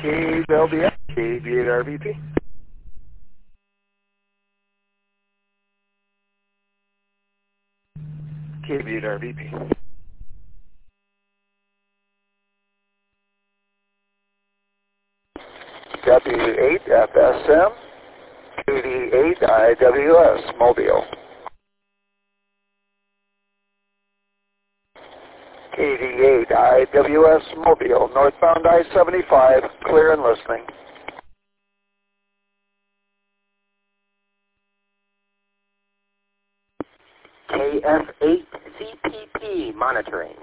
KLBS, KV8RVP. KV8RVP. W8FSM, KD8IWS, Mobile. KD8IWS, Mobile, northbound I-75, clear and listening. KF8CPP, monitoring.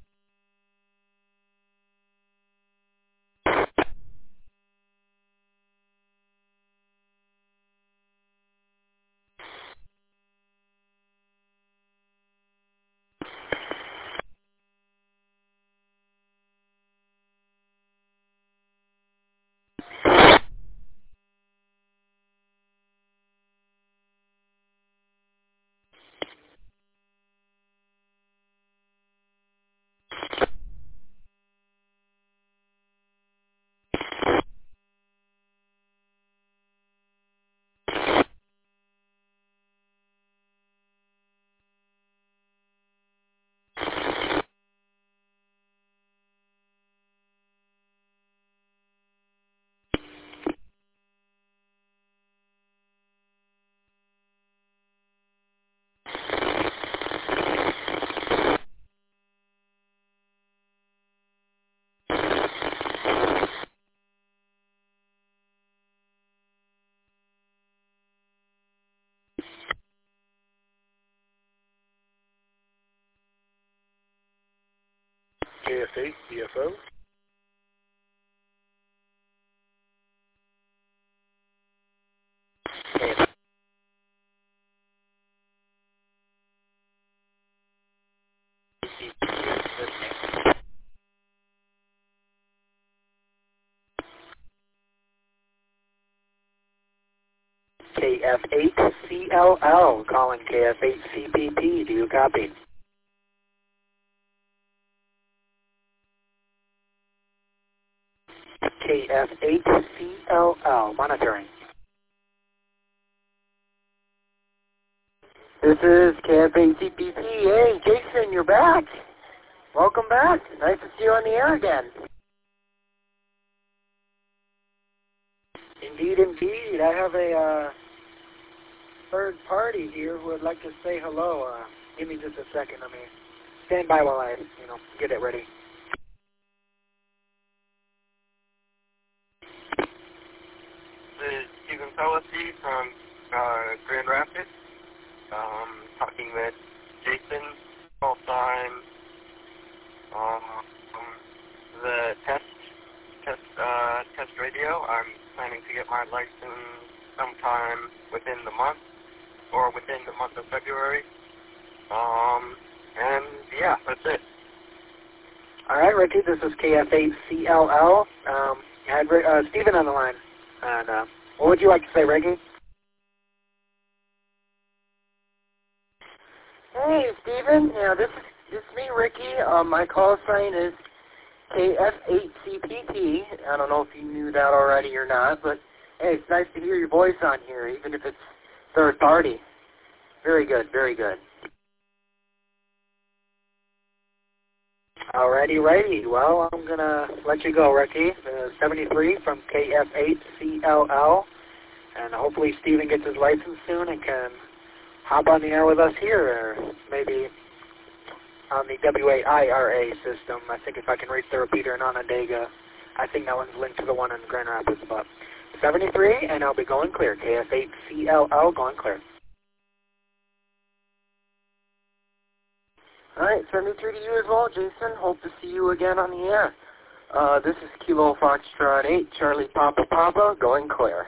KF8, BFO. KF8CLL, calling KF8CPP, do you copy? KF8CLL, monitoring. This is KF8CPP. Hey, Jason, you're back. Welcome back. Nice to see you on the air again. Indeed, indeed. I have a third party here who would like to say hello. Give me just a second. Let me stand by while I, get it ready. This is Stephen Pelosi from Grand Rapids, talking with Jason, call sign, the test radio. I'm planning to get my license sometime within the month, or within the month of February. And yeah, that's it. All right, Ricky, this is KF8CLL. I had Stephen on the line. And what would you like to say, Ricky? Hey, Stephen. Yeah, this is me, Ricky. My call sign is KF8CPP. I don't know if you knew that already or not, but hey, it's nice to hear your voice on here, even if it's third party. Very good, very good. Alrighty, righty. Well, I'm going to let you go, Ricky. 73 from KF8CLL. And hopefully Stephen gets his license soon and can hop on the air with us here, or maybe on the W8IRA system. I think if I can reach the repeater in Onondaga, I think that one's linked to the one in Grand Rapids. But 73, and I'll be going clear. KF8CLL going clear. All right, 73 to you as well, Jason. Hope to see you again on the air. This is Kilo Foxtrot 8, Charlie Papa Papa, going clear.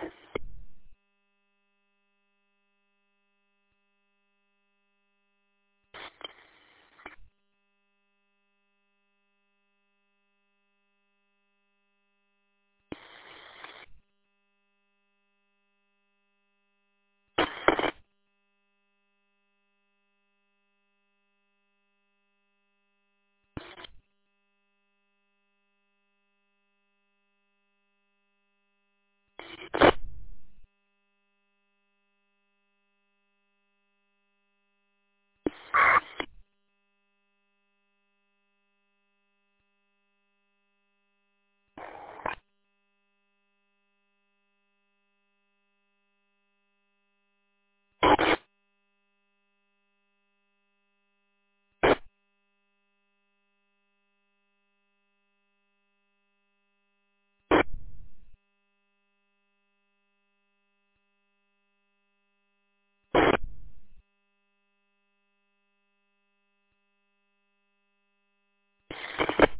Bye.